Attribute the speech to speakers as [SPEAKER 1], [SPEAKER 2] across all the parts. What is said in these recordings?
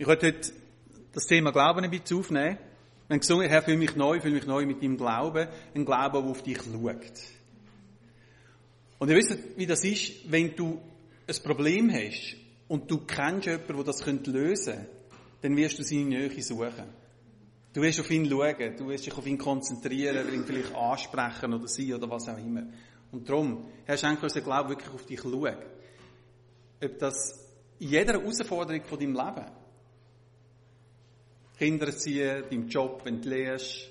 [SPEAKER 1] Ich wollte heute das Thema Glauben ein bisschen aufnehmen. Wir haben gesungen, Herr, fühl mich neu mit deinem Glauben. Ein Glauben, der auf dich schaut. Und ihr wisst, wie das ist, wenn du ein Problem hast und du kennst jemanden, der das lösen könnte, dann wirst du seine Nähe suchen. Du wirst auf ihn schauen, du wirst dich auf ihn konzentrieren, ihn vielleicht ansprechen oder sie oder was auch immer. Und darum, Herr, schenke uns den Glauben wirklich auf dich schauen. Ob das in jeder Herausforderung von deinem Leben, Kinder erziehen, deinem Job, wenn du lehrst.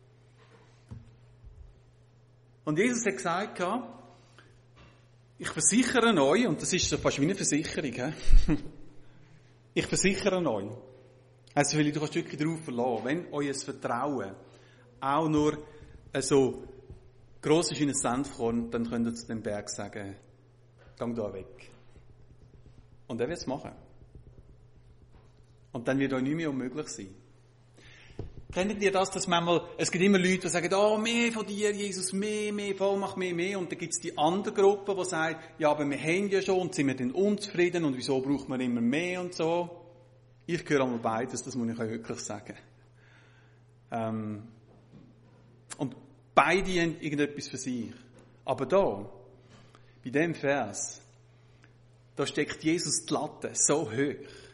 [SPEAKER 1] Und Jesus hat gesagt, ich versichere euch, und das ist so fast wie eine Versicherung, ich versichere euch. Also, du kannst wirklich darauf verlassen, wenn euer Vertrauen auch nur so gross ist wie ein Senfkorn, dann könnt ihr zu dem Berg sagen, geh da weg. Und er wird es machen. Und dann wird euch nicht mehr unmöglich sein. Kennt ihr das, dass manchmal, es gibt immer Leute, die sagen, mehr von dir, Jesus, mehr, Vollmacht, mehr. Und dann gibt es die andere Gruppe, die sagt, ja, aber wir haben ja schon und sind wir denn unzufrieden und wieso braucht man immer mehr und so. Ich gehöre einmal beides, das muss ich euch wirklich sagen. Und beide haben irgendetwas für sich. Aber da, bei diesem Vers, da steckt Jesus die Latte so hoch.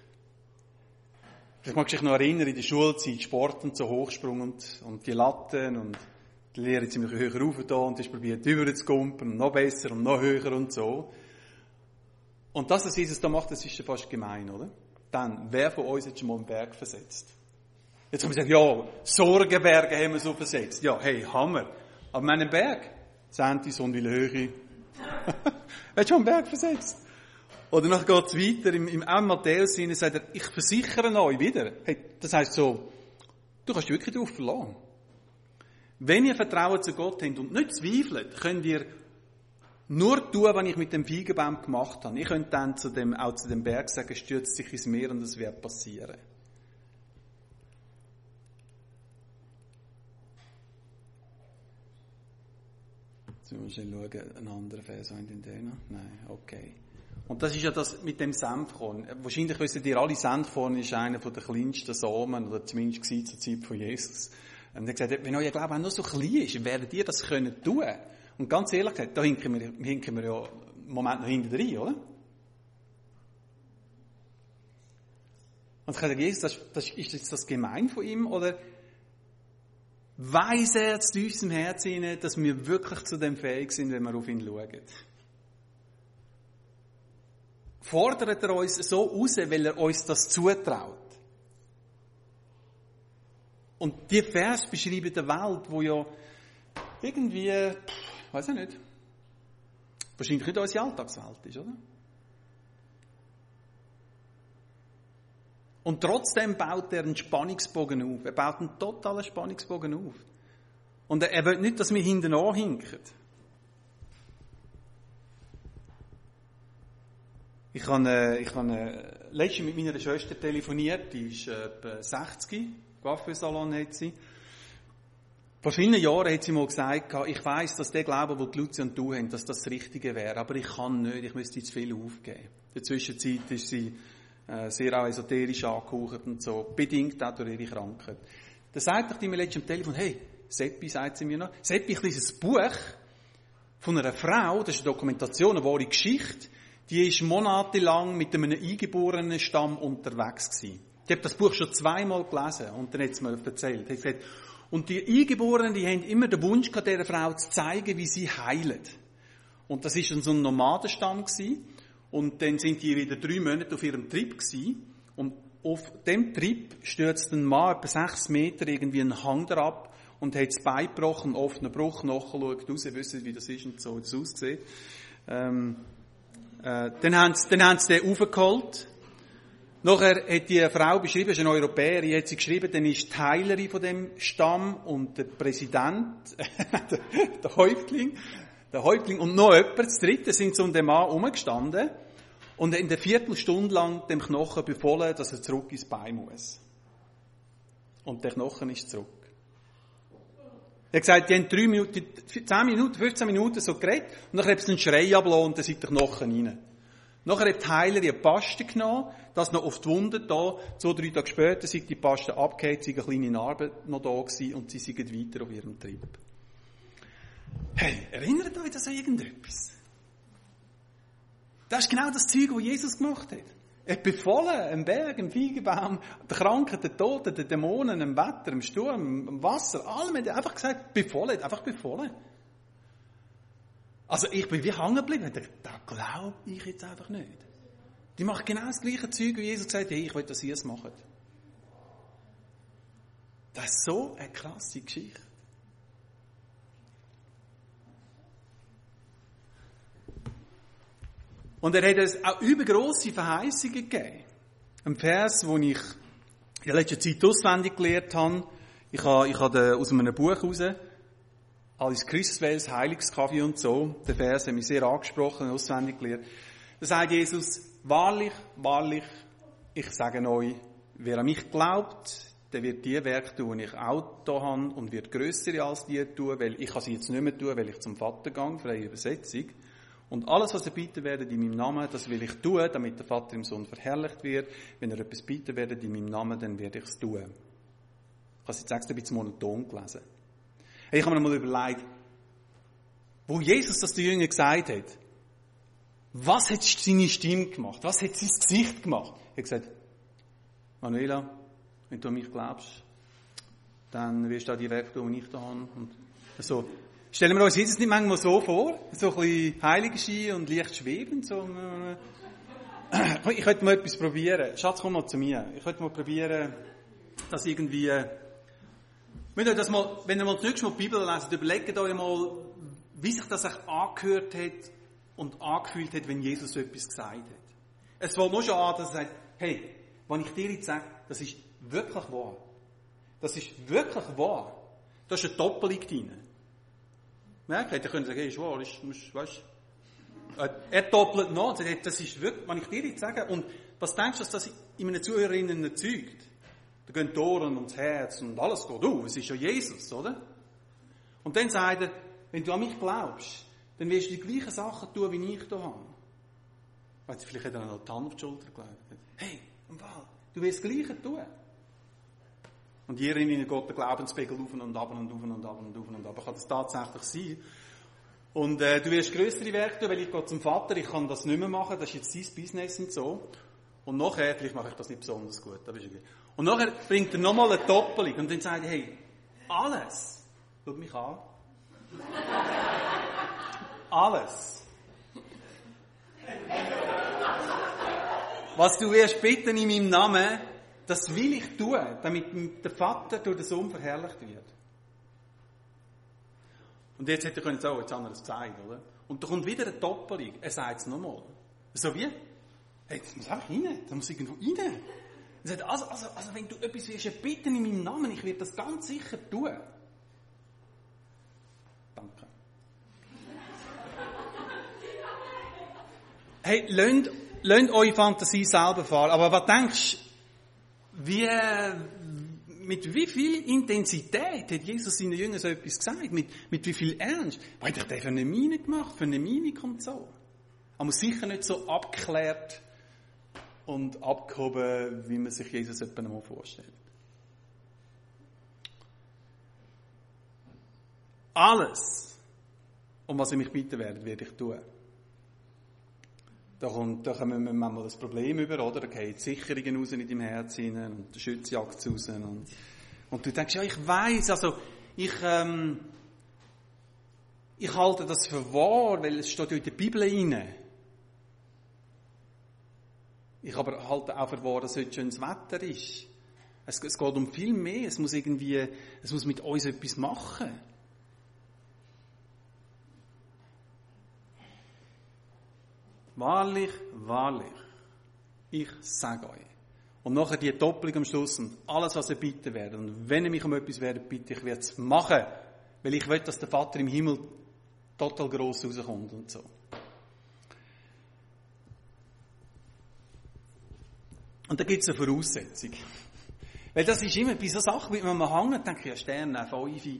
[SPEAKER 1] Ich mag mich noch erinnern, in der Schulzeit, Sport und so, Hochsprung und die Latten und die Lehrer ziemlich höher rauf da und ich probiert drüber zu kumpen und noch besser und noch höher und so. Und das, was Jesus da macht, das ist ja fast gemein, oder? Dann, wer von uns hat schon mal einen Berg versetzt? Jetzt kann man sagen, ja, Sorgenberge haben wir so versetzt. Ja, hey, Hammer. Aber meinen Berg, Sentis und Höhe. Wer hat schon einen Berg versetzt? Oder noch geht es weiter, im Matthäus-Sinne sagt er, ich versichere euch wieder. Hey, das heisst so, du kannst wirklich darauf verlassen. Wenn ihr Vertrauen zu Gott habt und nicht zweifelt, könnt ihr nur tun, was ich mit dem Feigenbaum gemacht habe. Ich könnte dann auch zu dem Berg sagen, stürzt sich ins Meer und es wird passieren. Jetzt müssen wir schauen, einen anderen Vers in den noch? Nein, okay. Und das ist ja das mit dem Senfkorn. Wahrscheinlich wissen ihr alle, Senfkorn ist einer der kleinsten Samen, oder zumindest zur Zeit von Jesus. Und er hat gesagt, wenn euer Glaube auch nur so klein ist, werdet ihr das können tun. Und ganz ehrlich gesagt, da hinken wir ja im Moment noch hinten rein, oder? Und ich habe gesagt, Jesus, ist jetzt das gemein von ihm, oder weiss er zu unserem Herzen, dass wir wirklich zu dem fähig sind, wenn wir auf ihn schauen? Fordert er uns so raus, weil er uns das zutraut? Und die Vers beschreiben eine Welt, wo ja irgendwie, weiß ich nicht, wahrscheinlich nicht unsere Alltagswelt ist, oder? Und trotzdem baut er einen Spannungsbogen auf. Er baut einen totalen Spannungsbogen auf. Und er will nicht, dass wir hinten anhinken. Ich habe letztens mit meiner Schwester telefoniert, die ist etwa 60, Coiffeursalon hat sie. Vor vielen Jahren hat sie mal gesagt, ich weiss, dass der Glaube, den Lucia und du haben, dass das Richtige wäre, aber ich kann nicht, ich müsste zu viel aufgeben. In der Zwischenzeit ist sie sehr auch esoterisch angehaucht und so, bedingt auch durch ihre Krankheit. Da sagt ich mir letztens am Telefon, hey, Seppi, sagt sie mir noch, Seppi, ich lese ein Buch von einer Frau, das ist eine Dokumentation, eine wahre Geschichte, die ist monatelang mit einem eingeborenen Stamm unterwegs gewesen. Ich habe das Buch schon 2-mal gelesen und dann hat sie mir erzählt. Sie hat gesagt, und die Eingeborenen, die haben immer den Wunsch gehabt, dieser Frau zu zeigen, wie sie heilt. Und das war so ein Nomadenstamm gewesen. Und dann sind die wieder 3 Monate auf ihrem Trip gewesen. Und auf dem Trip stürzt ein Mann etwa 6 Meter irgendwie einen Hang ab und hat das Bein gebrochen, offenen Bruch, nachschaut raus, wissen, wie das ist und so, wie das aussieht. Dann haben sie den raufgeholt. Nachher hat die Frau beschrieben, ist eine Europäerin, hat sie geschrieben, dann ist die Heilerin von dem Stamm und der Präsident, der Häuptling und noch jemand, das Dritte, sind so um den Mann herumgestanden und in der Viertelstunde lang dem Knochen befohlen, dass er zurück ins Bein muss. Und der Knochen ist zurück. Er hat gesagt, die haben 3 Minuten, 10 Minuten, 15 Minuten so geredet und dann hat es einen Schrei abgelassen und dann sind die Knochen rein. Nachher hat die Heilerin eine Paste genommen, das noch auf die Wunde da. 2-3 Tage später sei die Paste abgehakt, sei eine kleine Narbe noch da gewesen und sie sind weiter auf ihrem Trip. Hey, erinnert euch das an irgendetwas? Das ist genau das Zeug, was Jesus gemacht hat. Er hat befohlen, einem Berg, einem Feigenbaum, den Kranken, den Toten, den Dämonen, dem Wetter, dem Sturm, dem Wasser, allem hat er einfach gesagt, befohlen, einfach befohlen. Also ich bin wie hängen geblieben. Da glaube ich jetzt einfach nicht. Die machen genau das gleiche Zeug, wie Jesus gesagt hat, hey, ich will, dass ihr es macht. Das ist so eine krasse Geschichte. Und er hat uns auch übergrosse Verheißungen gegeben. Ein Vers, den ich in der letzten Zeit auswendig gelernt habe. Ich habe aus einem Buch heraus, Alice Christwells Heilungskaffee und so. Der Vers hat mich sehr angesprochen und auswendig gelernt. Da sagt Jesus, wahrlich, wahrlich, ich sage euch, wer an mich glaubt, der wird die Werke tun, die ich auch da habe, und wird grössere als die tun, weil ich kann sie jetzt nicht mehr tun, weil ich zum Vater gehe, freie Übersetzung. Und alles, was ihr bitten werdet in meinem Namen, das will ich tun, damit der Vater im Sohn verherrlicht wird. Wenn ihr etwas bitten werdet in meinem Namen, dann werde ich es tun. Ich habe es jetzt extra ein bisschen monoton gelesen. Ich habe mir mal überlegt, wo Jesus das den Jüngern gesagt hat, was hat seine Stimme gemacht? Was hat sein Gesicht gemacht? Er hat gesagt, Manuela, wenn du an mich glaubst, dann wirst du auch die Werke tun, die ich da habe. Und so. Stellen wir uns Jesus nicht manchmal so vor, so ein bisschen Heiligenschein und leicht schwebend, so. Ich könnte mal etwas probieren. Schatz, komm mal zu mir. Ich könnte mal probieren, dass irgendwie, wenn ihr mal das nächste Mal die Bibel lest, überlegt euch mal, wie sich das euch angehört hat und angefühlt hat, wenn Jesus so etwas gesagt hat. Es fängt nur schon an, dass er sagt, hey, wenn ich dir jetzt sage, das ist wirklich wahr. Das ist wirklich wahr. Da ist eine Doppelung drin. Ja, hätte können sagen, hey, ist wahr, weißt du. Er doppelt noch und sagt, das ist wirklich, wenn ich dir jetzt sage, und was denkst du, dass das in meinen Zuhörerinnen erzeugt? Da gehen die Ohren und das Herz und alles geht auf. Es ist ja Jesus, oder? Und dann sagt er, wenn du an mich glaubst, dann wirst du die gleichen Sachen tun, wie ich da habe. Weißt du, vielleicht hat er noch die Hand auf die Schulter gelegt. Hey, im Fall, du wirst das Gleiche tun. Und hier in ihnen geht der Glaubenspegel auf und ab und auf und ab und auf und ab. Kann das tatsächlich sein? Und du wirst grössere Werke tun, weil ich gehe zum Vater, ich kann das nicht mehr machen, das ist jetzt dein Business und so. Und nachher, vielleicht mache ich das nicht besonders gut, aber ist okay. Und nachher bringt er nochmal eine Doppelung und dann sagt er, hey, alles, schau mich an, alles, was du wirst bitten in meinem Namen, das will ich tun, damit der Vater durch den Sohn verherrlicht wird. Und jetzt hätte er können sagen, jetzt haben wir es gesagt, oder? Und da kommt wieder eine Doppelung. Er sagt es nochmal. So wie? Hey, das muss einfach rein. Das muss irgendwo rein. Er sagt, also wenn du etwas willst bitten in meinem Namen, ich werde das ganz sicher tun. Danke. Hey, lasst eure Fantasie selber fahren. Aber was denkst du, mit wie viel Intensität hat Jesus seinen Jüngern so etwas gesagt? Mit wie viel Ernst? Was hat er für eine Miene gemacht? Für eine Mimik und so? Aber sicher nicht so abgeklärt und abgehoben, wie man sich Jesus etwa noch vorstellt. Alles, um was ihr mich bitten werdet, werde ich tun. Da kommen wir manchmal das Problem über, oder? Da gehen die Sicherungen raus in deinem Herz hinein und der Schütz jagt raus. Und du denkst, ja, ich weiss, also, ich halte das für wahr, weil es steht ja in der Bibel drin. Ich aber halte auch für wahr, dass heute schönes Wetter ist. Es geht um viel mehr. Es muss mit uns etwas machen. Wahrlich, wahrlich, ich sage euch. Und nachher die Doppelung am Schluss und alles, was ihr bitten werdet. Und wenn ihr mich um etwas werdet bitten, ich werde es machen. Weil ich will, dass der Vater im Himmel total gross rauskommt und so. Und da gibt es eine Voraussetzung. Weil das ist immer bei so Sachen, wenn man mal hängt, denke ich, ja, Sterne, 5,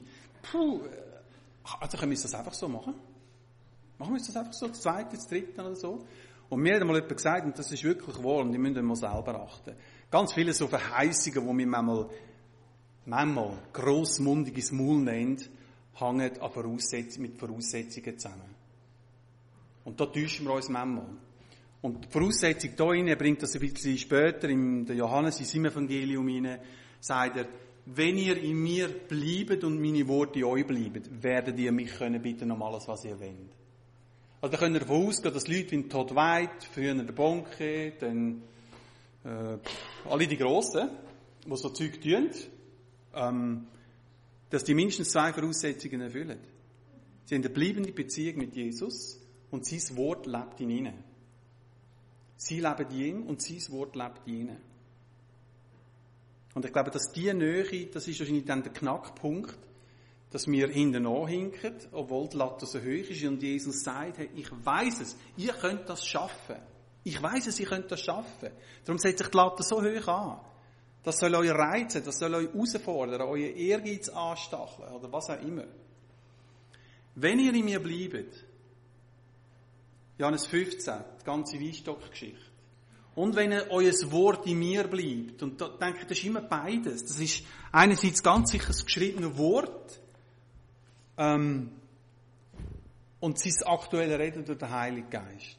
[SPEAKER 1] also können wir das einfach so machen? Machen wir das einfach so, das 2., das 3. oder so? Und mir hat einmal jemand gesagt, und das ist wirklich wahr, und ich müsst mal selber achten, ganz viele so Verheißungen, die wir manchmal grossmundiges Maul nennen, hängen mit Voraussetzungen zusammen. Und da täuschen wir uns manchmal. Und die Voraussetzung hier rein bringt das ein bisschen später, in der Johannes, in seinem Evangelium rein, sagt er, wenn ihr in mir bleibt und meine Worte in euch bleiben, werdet ihr mich können bitten um alles, was ihr wollt. Also da könnt ihr davon ausgehen, dass Leute wie Todd White, früher der Bonke, dann alle die Grossen, die so Zeug tun, dass die mindestens 2 Voraussetzungen erfüllen. Sie haben eine bleibende Beziehung mit Jesus und sein Wort lebt in ihnen. Sie leben in ihm und sein Wort lebt in ihnen. Und ich glaube, dass diese Nähe, das ist wahrscheinlich dann der Knackpunkt, dass wir hinten anhinken, obwohl die Latte so hoch ist und Jesus sagt, hey, ich weiss es, ihr könnt das schaffen. Ich weiss es, ihr könnt das schaffen. Darum setzt sich die Latte so hoch an. Das soll euch reizen, das soll euch herausfordern, euer Ehrgeiz anstacheln oder was auch immer. Wenn ihr in mir bleibt, Johannes 15, die ganze Weinstock-Geschichte. Und wenn euer Wort in mir bleibt, und da denke ich, das ist immer beides. Das ist einerseits ganz sicher das geschriebene Wort, und sein aktuelle Reden durch den Heiligen Geist.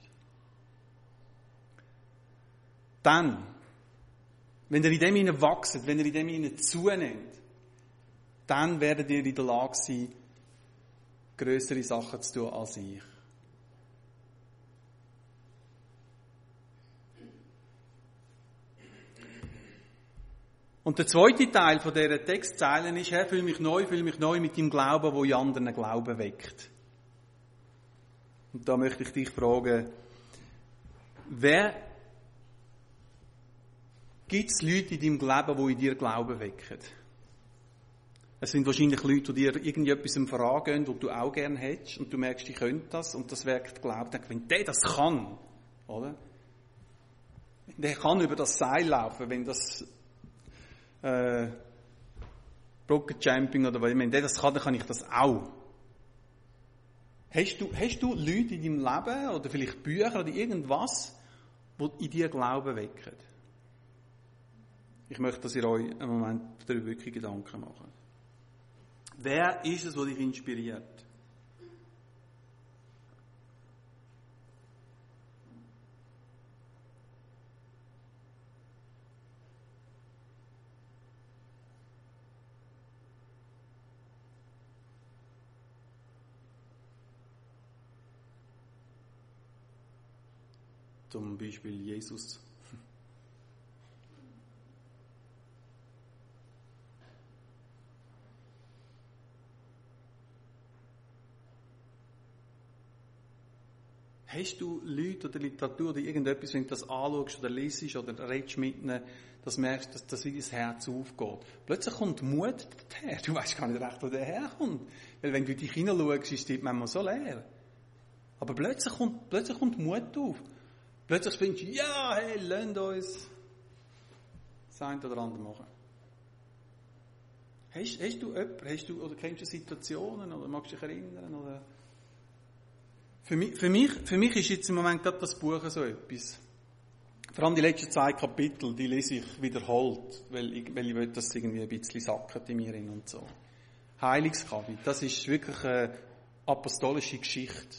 [SPEAKER 1] Dann, wenn ihr in dem hinein wachset, wenn ihr in dem hinein zunehmt, dann werdet ihr in der Lage sein, grössere Sachen zu tun als ich. Und der zweite Teil von dieser Textzeilen ist, Herr, fühl mich neu mit dem Glauben, der in anderen Glauben weckt. Und da möchte ich dich fragen, gibt es Leute in deinem Leben, die in dir Glauben wecken? Es sind wahrscheinlich Leute, die dir irgendetwas fragen, was du auch gerne hättest, und du merkst, ich könnte das, und das weckt Glauben. Denk, wenn der das kann, oder? Der kann über das Seil laufen, wenn das Brockenjumping oder was, wenn der das kann, dann kann ich das auch. Hast du Leute in deinem Leben oder vielleicht Bücher oder irgendwas, die in dir Glauben wecken? Ich möchte, dass ihr euch einen Moment darüber wirklich Gedanken macht. Wer ist es, der dich inspiriert? Zum Beispiel Jesus. Hast du Leute oder Literatur oder irgendetwas, wenn du das anschaust oder liest oder redest mit ihnen, dass du merkst, dass das wie das Herz aufgeht? Plötzlich kommt Mut daher. Du weißt gar nicht recht, wo der herkommt. Weil wenn du in dich hineinschaust, ist die manchmal so leer. Aber plötzlich kommt Mut auf. Plötzlich findest du, ja, hey, lasst uns das eine oder andere machen. Hast du jemanden, oder kennst du Situationen, oder magst du dich erinnern, oder? Für mich ist jetzt im Moment gerade das Buch so etwas. Vor allem die letzten 2 Kapitel, die lese ich wiederholt, weil ich will, dass es irgendwie ein bisschen sackert in mir und so. Heilungskapitel, das ist wirklich eine apostolische Geschichte.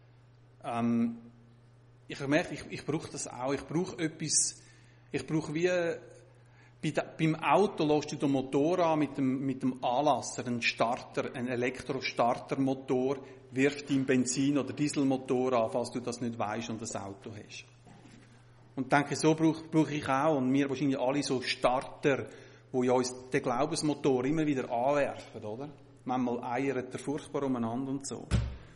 [SPEAKER 1] Ich merke, ich brauche das auch. Ich brauche etwas, wie, beim Auto lässt du den Motor an mit dem Anlasser, einen Elektrostartermotor, wirft deinen Benzin- oder Dieselmotor an, falls du das nicht weisst und ein Auto hast. Und denke, so brauche ich auch, und wir wahrscheinlich alle so Starter, die ja uns den Glaubensmotor immer wieder anwerfen, oder? Manchmal eiert er furchtbar umeinander und so.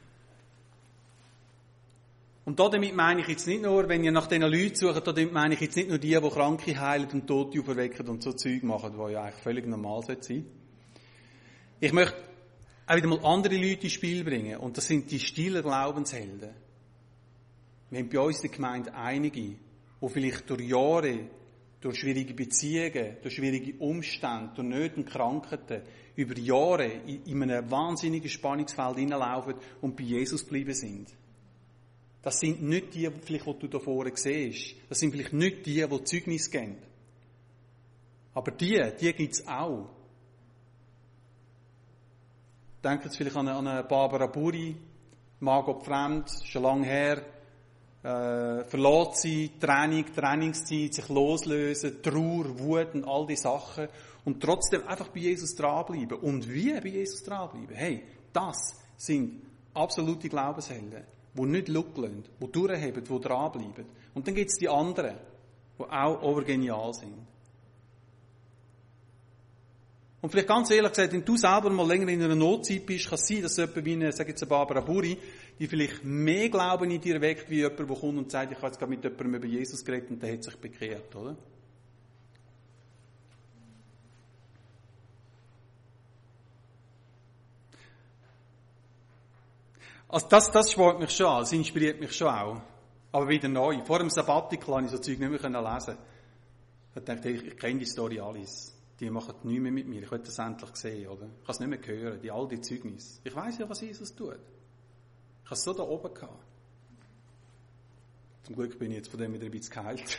[SPEAKER 1] Und damit meine ich jetzt nicht nur, wenn ihr nach diesen Leuten sucht, damit meine ich jetzt nicht nur die Kranke heilen und Tote auferwecken und so Zeug machen, was ja eigentlich völlig normal sein sollte. Ich möchte auch wieder mal andere Leute ins Spiel bringen, und das sind die stillen Glaubenshelden. Wir haben bei uns in der Gemeinde einige, die vielleicht durch Jahre, durch schwierige Beziehungen, durch schwierige Umstände, durch Nöte und Krankheiten, über Jahre in einem wahnsinnigen Spannungsfeld hineinlaufen und bei Jesus geblieben sind. Das sind nicht die, vielleicht, die du da vorne siehst. Das sind vielleicht nicht die Zeugnis geben. Aber die gibt es auch. Denkt jetzt vielleicht an eine Barbara Buri, Margot Fremd, schon lange her, verlässt sie, Trainingszeit, sich loslösen, Trauer, Wut und all diese Sachen und trotzdem einfach bei Jesus dranbleiben. Und wie bei Jesus dranbleiben? Hey, das sind absolute Glaubenshelden, die nicht schauen, die durchheben, die dranbleiben. Und dann gibt es die anderen, die auch overgenial sind. Und vielleicht ganz ehrlich gesagt, wenn du selber mal länger in einer Notzeit bist, kann es sein, dass jemand wie eine, sag jetzt eine Barbara Buri, die vielleicht mehr Glauben in dir weckt, wie jemand, der kommt und sagt, ich habe jetzt gerade mit jemandem über Jesus geredet und der hat sich bekehrt, oder? Also das spornt mich schon an, das inspiriert mich schon auch. Aber wieder neu. Vor dem Sabbatical habe ich so Zeug nicht mehr lesen. Ich dachte, ich kenne die Story alles. Die machen nichts mehr mit mir. Ich will das endlich sehen, oder? Ich kann es nicht mehr hören, all die Zeugnisse. Ich weiss ja, was Jesus tut. Ich habe es so da oben gehabt. Zum Glück bin ich jetzt von dem wieder ein bisschen geheilt.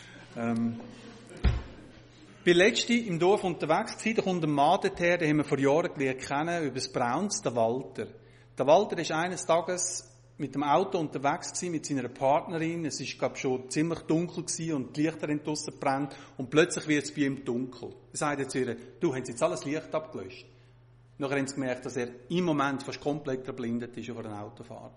[SPEAKER 1] Ich war letztens im Dorf unterwegs gewesen, da kommt ein Mann dorthin, den haben wir vor Jahren gelernt kennen, über das Brauns, der Walter. Der Walter ist eines Tages mit dem Auto unterwegs gewesen, mit seiner Partnerin. Es ist, glaube ich, schon ziemlich dunkel gewesen und die Lichter haben draussen gebrannt. Und plötzlich wird es bei ihm dunkel. Er sagt jetzt zu ihr, du, haben sie jetzt alles Licht abgelöscht? Nachher haben sie gemerkt, dass er im Moment fast komplett verblindet ist auf einer Autofahrt.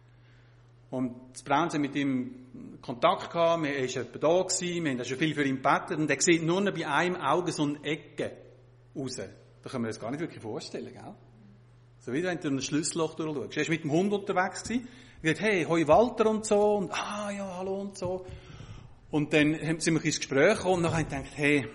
[SPEAKER 1] Und das Brauns hat mit ihm Kontakt gehabt, er war etwa da gewesen, wir haben schon viel für ihn gebetet und er sieht nur noch bei einem Auge so eine Ecke raus. Da können wir uns gar nicht wirklich vorstellen, gell? So wie wenn du durch ein Schlüsselloch durchschaust. Er war mit dem Hund unterwegs gewesen. Er sagt, hey, hoi Walter und so. Und, ja, hallo und so. Und dann sind wir ins Gespräch gekommen und dann habe ich gedacht, hey,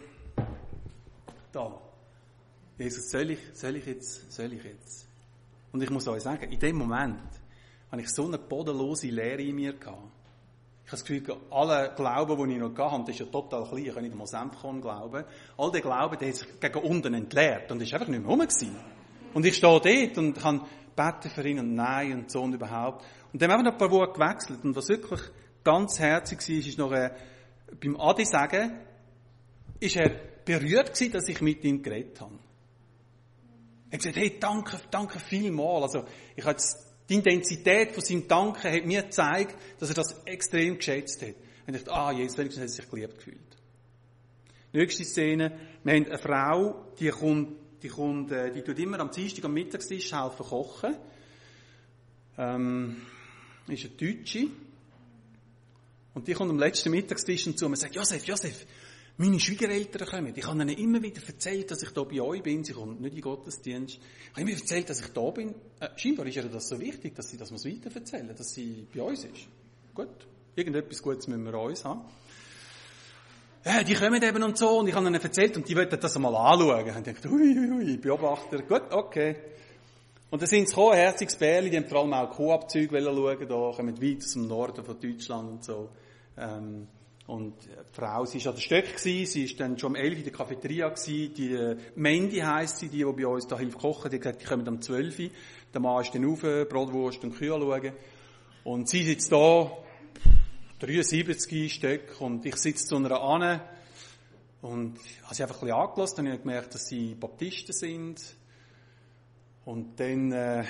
[SPEAKER 1] da, Jesus, soll ich jetzt? Und ich muss euch sagen, in dem Moment habe ich so eine bodenlose Leere in mir gehabt. Ich habe das Gefühl, alle Glauben, die ich noch hatte, das ist ja total klein, ich kann nicht einmal Senfkorn glauben. All der Glauben, der hat sich gegen unten entleert und ist einfach nicht mehr rum gewesen. Und ich stehe dort und kann beten für ihn und nein und so und überhaupt. Und dann haben wir noch ein paar Worte gewechselt. Und was wirklich ganz herzig war, ist noch beim Adi sagen, ist er berührt gewesen, dass ich mit ihm geredet habe. Er hat gesagt, hey, danke vielmal. Also, ich habe jetzt, die Intensität von seinem Danken hat mir gezeigt, dass er das extrem geschätzt hat. Und ich dachte, jetzt wenigstens hat er sich geliebt gefühlt. Nächste Szene, wir haben eine Frau, die tut immer am Dienstag am Mittagstisch helfen kochen. Ist eine Deutsche. Und die kommt am letzten Mittagstisch zu und sagt, Josef, meine Schwiegereltern kommen. Ich habe ihnen immer wieder erzählt, dass ich hier bei euch bin. Sie kommt nicht in den Gottesdienst. Ich habe immer erzählt, dass ich da bin. Scheinbar ist ihr das so wichtig, dass sie das weiter erzählen, dass sie bei uns ist. Gut. Irgendetwas Gutes müssen wir uns haben. Ja, die kommen eben und so, und ich habe ihnen erzählt, und die wollten das einmal anschauen. Und ich dachte, ui, Beobachter, gut, okay. Und dann sind sie gekommen, ein herziges Bärli, die haben vor allem auch Kuhabzüge schauen, da kommen weit aus dem Norden von Deutschland und so. Und die Frau, sie war an der Stöck gewesen, sie war dann schon um 11 in der Cafeteria gewesen, die Mandy heisst sie, die bei uns da hilft kochen, die hat gesagt, die kommen um 12. Der Mann ist dann rauf, Bratwurst und Kühe schauen. Und sie sitzt da, 73 Stück, und ich sitze zu einer an und habe sie einfach ein bisschen angelassen, dann habe ich gemerkt, dass sie Baptisten sind. Und dann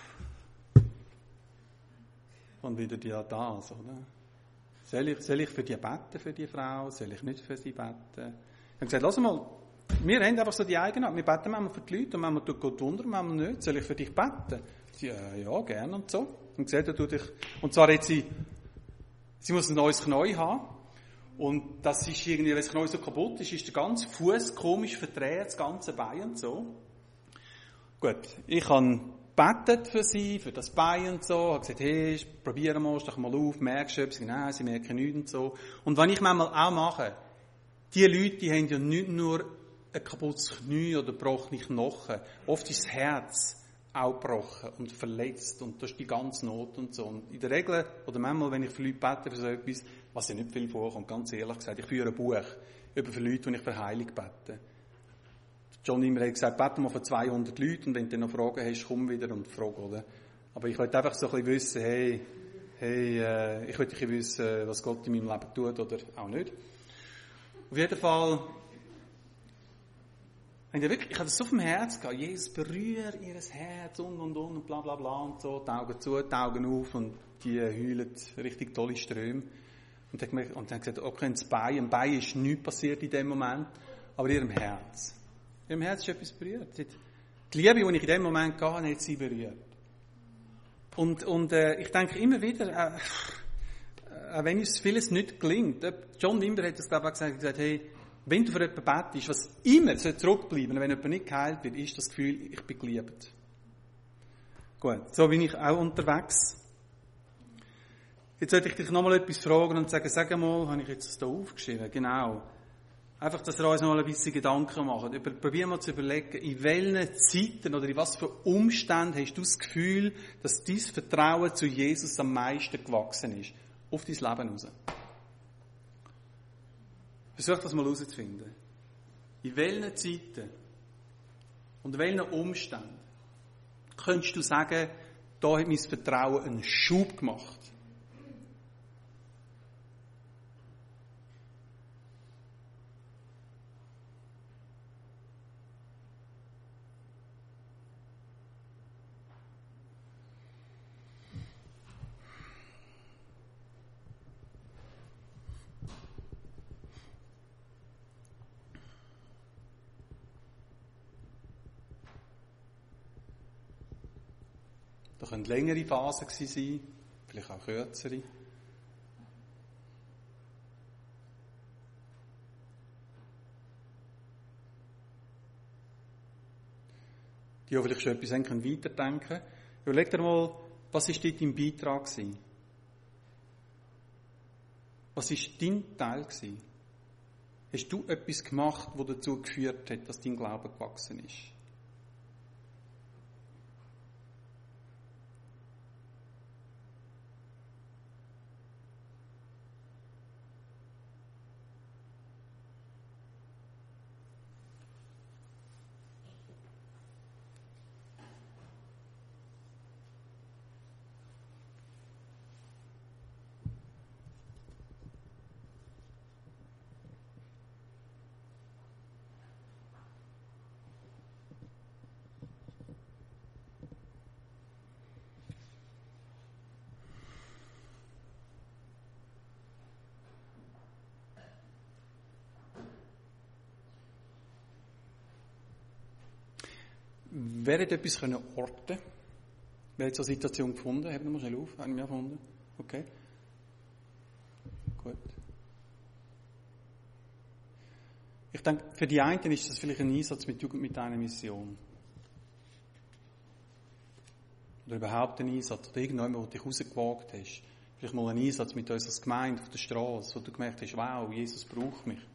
[SPEAKER 1] und wieder das, oder? Soll ich für die beten, für die Frau? Soll ich nicht für sie beten? Ich habe gesagt, lass mal, wir haben einfach so die Eigenart, wir beten manchmal für die Leute und manchmal tut Gott Wunder, manchmal nicht. Soll ich für dich beten? Sie, ja, gerne und so. Und gesagt, und zwar hat sie muss ein neues Knie haben. Und das ist irgendwie, wenn das Knie so kaputt ist, ist der ganze Fuß komisch verdreht, das ganze Bein und so. Gut, ich habe gebetet für sie, für das Bein und so, habe gesagt, hey, probieren wir, stech mal auf, merkst du etwas? Nein, sie merken nichts und so. Und was ich manchmal auch mache, die Leute, die haben ja nicht nur ein kaputtes Knie oder gebrochene Knochen, oft ist das Herz auch gebrochen und verletzt und das ist die ganze Not und so. Und in der Regel, oder manchmal, wenn ich für Leute bete für so etwas, was ja nicht viel vorkommt, ganz ehrlich gesagt, ich führe ein Buch über für Leute, die ich für Heilung bete. John immer hat gesagt, bete mal für 200 Leute und wenn du noch Fragen hast, komm wieder und frag, oder? Aber ich wollte einfach so ein bisschen wissen, hey, hey, ich möchte wissen, was Gott in meinem Leben tut oder auch nicht. Auf jeden Fall, ich hatte das so vom Herz gehabt, Jesus, berührt ihr Herz und bla bla bla und so, die Augen zu, die Augen auf und die heulen richtig tolle Ströme. Und dann gesagt, okay, im Bein ist nichts passiert in dem Moment, aber in ihrem Herz. In ihrem Herz ist etwas berührt. Die Liebe, die ich in dem Moment hatte, hat sie berührt. Und ich denke immer wieder, auch wenn uns vieles nicht gelingt, John Wimber hat das glaube ich gesagt, hey, wenn du für jemanden betest, was immer zurückbleiben, wenn jemand nicht geheilt wird, ist das Gefühl, ich bin geliebt. Gut, so bin ich auch unterwegs. Jetzt sollte ich dich nochmal etwas fragen und sagen, sag mal, habe ich jetzt das da aufgeschrieben? Genau. Einfach, dass wir uns noch mal ein bisschen Gedanken machen. Probier mal zu überlegen, in welchen Zeiten oder in was für Umständen hast du das Gefühl, dass dein Vertrauen zu Jesus am meisten gewachsen ist? Auf dein Leben raus. Versuch das mal herauszufinden. In welchen Zeiten und in welchen Umständen könntest du sagen, da hat mein Vertrauen einen Schub gemacht? Da können längere Phasen sein, vielleicht auch kürzere. Die vielleicht schon etwas weiterdenken können. Überleg dir mal, was war dort dein Beitrag gewesen? Was war dein Teil gewesen? Hast du etwas gemacht, das dazu geführt hat, dass dein Glaube gewachsen ist? Wer hat etwas orten können? Wer hat so eine Situation gefunden? Haben wir mal schnell auf? Haben wir gefunden? Okay. Gut. Ich denke, für die einen ist das vielleicht ein Einsatz mit Jugend mit einer Mission. Oder überhaupt ein Einsatz. Oder irgendjemand, wo du dich rausgewagt hast. Vielleicht mal ein Einsatz mit uns als Gemeinde auf der Straße, wo du gemerkt hast, wow, Jesus braucht mich.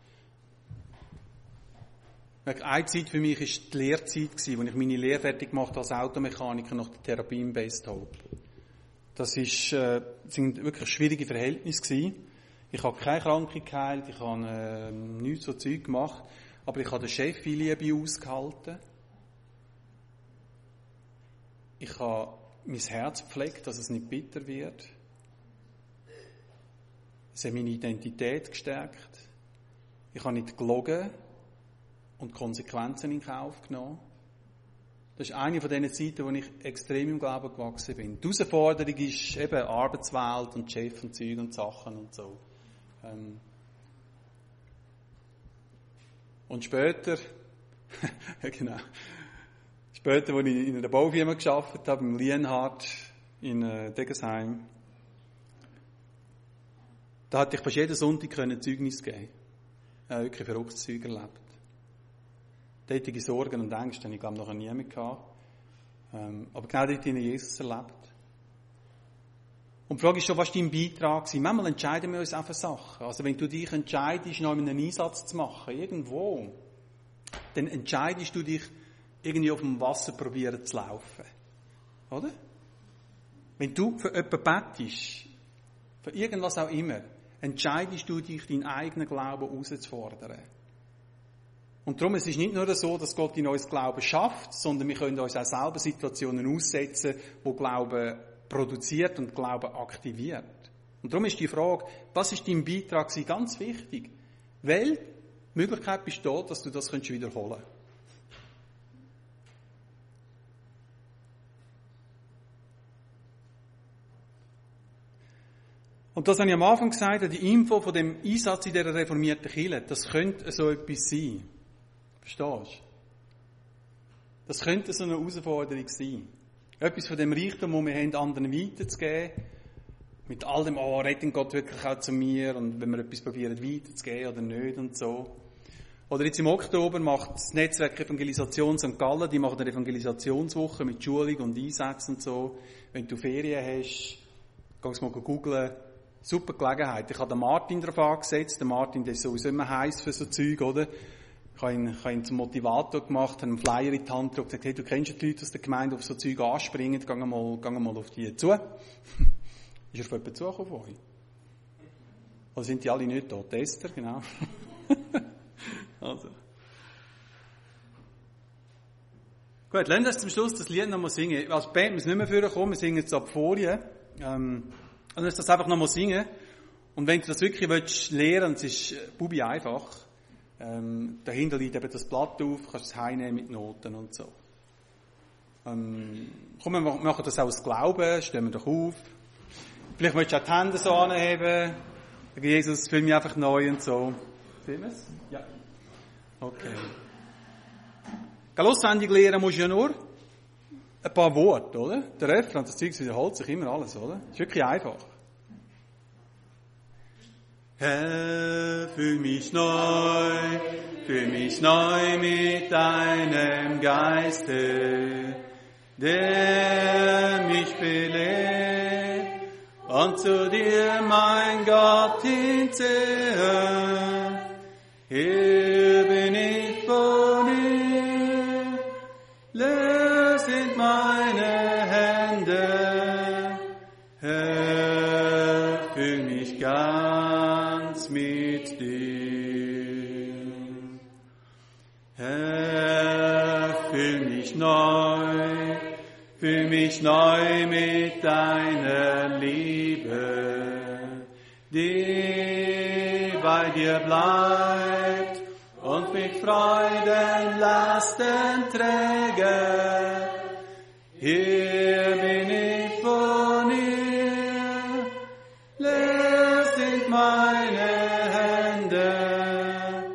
[SPEAKER 1] Eine Zeit für mich war die Lehrzeit, als ich meine Lehre fertig gemacht habe als Automechaniker nach der Therapie im Base Hope. Das sind wirklich schwierige Verhältnisse gewesen. Ich habe keine Krankheit geheilt, ich habe nichts so Zeug gemacht, aber ich habe den Chef viel Liebe ausgehalten. Ich habe mein Herz gepflegt, dass es nicht bitter wird. Es hat meine Identität gestärkt. Ich habe nicht gelogen und Konsequenzen in Kauf genommen. Das ist eine von diesen Zeiten, wo ich extrem im Glauben gewachsen bin. Die Herausforderung ist eben Arbeitswelt und Chef und Zeug und Sachen und so. Und später, genau, später, als ich in einer Baufirma gearbeitet habe, im Lienhardt in Degesheim, da hatte ich fast jeden Sonntag Zeugnis geben. Ich habe wirklich verrücktes Zeug erlebt. Tätige Sorgen und Ängste habe ich, glaube ich, noch nie mehr gehabt. Aber genau dort in Jesus erlebt. Und die Frage ist schon, was ist dein Beitrag gewesen? Manchmal entscheiden wir uns auch für Sachen. Also wenn du dich entscheidest, noch einen Einsatz zu machen, irgendwo, dann entscheidest du dich, irgendwie auf dem Wasser probieren zu laufen. Oder? Wenn du für jemanden bettest, für irgendwas auch immer, entscheidest du dich, deinen eigenen Glauben herauszufordern. Und darum, es ist nicht nur so, dass Gott in uns Glauben schafft, sondern wir können uns auch selber Situationen aussetzen, wo Glauben produziert und Glauben aktiviert. Und darum ist die Frage, was ist dein Beitrag, ganz wichtig. Weil die Möglichkeit besteht, dass du das wiederholen kannst. Und das habe ich am Anfang gesagt, die Info von dem Einsatz in dieser reformierten Kirche, das könnte so etwas sein. Verstehst du? Das könnte so eine Herausforderung sein. Etwas von dem Reichtum, das wir haben, anderen weiterzugeben. Mit all dem, redet Gott wirklich auch zu mir? Und wenn wir etwas probieren weiterzugeben oder nicht und so. Oder jetzt im Oktober macht das Netzwerk Evangelisation St. Gallen, die machen eine Evangelisationswoche mit Schulung und Einsätzen und so. Wenn du Ferien hast, kannst du mal googlen. Super Gelegenheit. Ich habe den Martin darauf angesetzt. Der Martin, der ist sowieso immer heiß für so Zeug, oder? Ich habe ihn zum Motivator gemacht, habe einen Flyer in die Hand gedrückt und gesagt, hey, du kennst die Leute aus der Gemeinde, die auf so Zeug anspringen, geh mal auf die zu. Ist er auf jemanden zugekommen von euch? Oder sind die alle nicht da? Tester, genau. Also. Gut, lassen wir zum Schluss das Lied nochmal singen. Als Band müssen wir nicht mehr vorkommen, wir singen jetzt ab Folien. Und dann das einfach nochmal singen. Und wenn du das wirklich willst lernen, es ist bubi einfach. Dahinter liegt eben das Blatt auf, kannst es heimnehmen mit Noten und so. Komm, wir machen das auch aus Glauben, stehen wir doch auf. Vielleicht möchtest du auch die Hände so anheben. Jesus, fühl mich einfach neu und so. Sehen wir es? Ja. Okay. Auswendig lernen musst du ja nur ein paar Worte, oder? Der Refrain, das Zeug wiederholt sich immer alles, oder? Ist wirklich einfach. Herr, fühl mich neu mit deinem Geiste, der mich belehrt und zu dir, mein Gott, hinziehe. Hier bin ich vor dir, leer sind meine Hände, Herr, fühl mich ganz mit dir. Herr, fühl mich neu mit deiner Liebe, die bei dir bleibt und mit Freuden Lasten träge. Hier bin ich vor dir, leer sind meine Hände,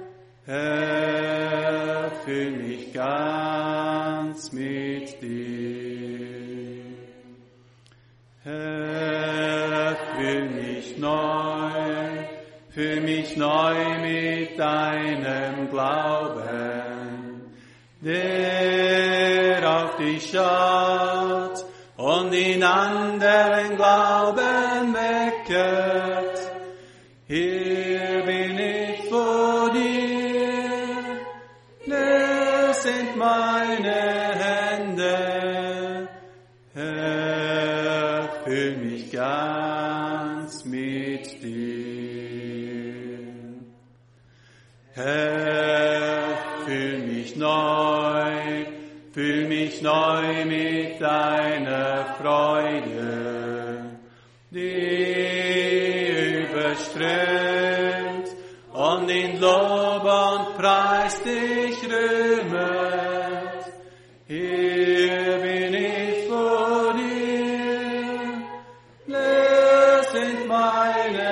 [SPEAKER 1] Herr, fühl mich ganz mit dir. Herr, fühl mich neu mit deinem Glauben, der auf dich schaut und in anderen Glauben wecket. Hier bin ich vor dir, leer sind meine Hände, Herr, fühl mich ganz mit dir. Herr, fühl mich neu mit deiner Freude, die überströmt und in Lob und Preis dich rühmet. Hier bin ich vor dir, leer sind meine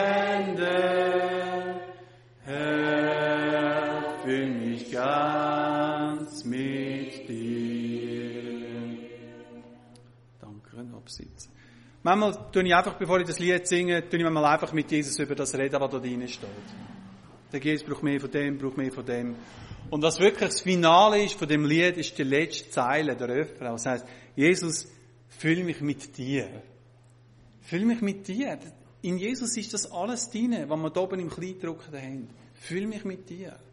[SPEAKER 1] Hände, Herr, fühl mich ganz mit dir. Danke, absitzen. Manchmal tue ich einfach, bevor ich das Lied singe, einfach mit Jesus über das reden, was da drin steht. Der Jesus braucht mehr von dem, braucht mehr von dem. Und was wirklich das Finale ist von dem Lied, ist die letzte Zeile, der Refrain. Das heisst, Jesus, füll mich mit dir. Füll mich mit dir. In Jesus ist das alles drin, was wir da oben im Kleingedruckten haben. Füll mich mit dir.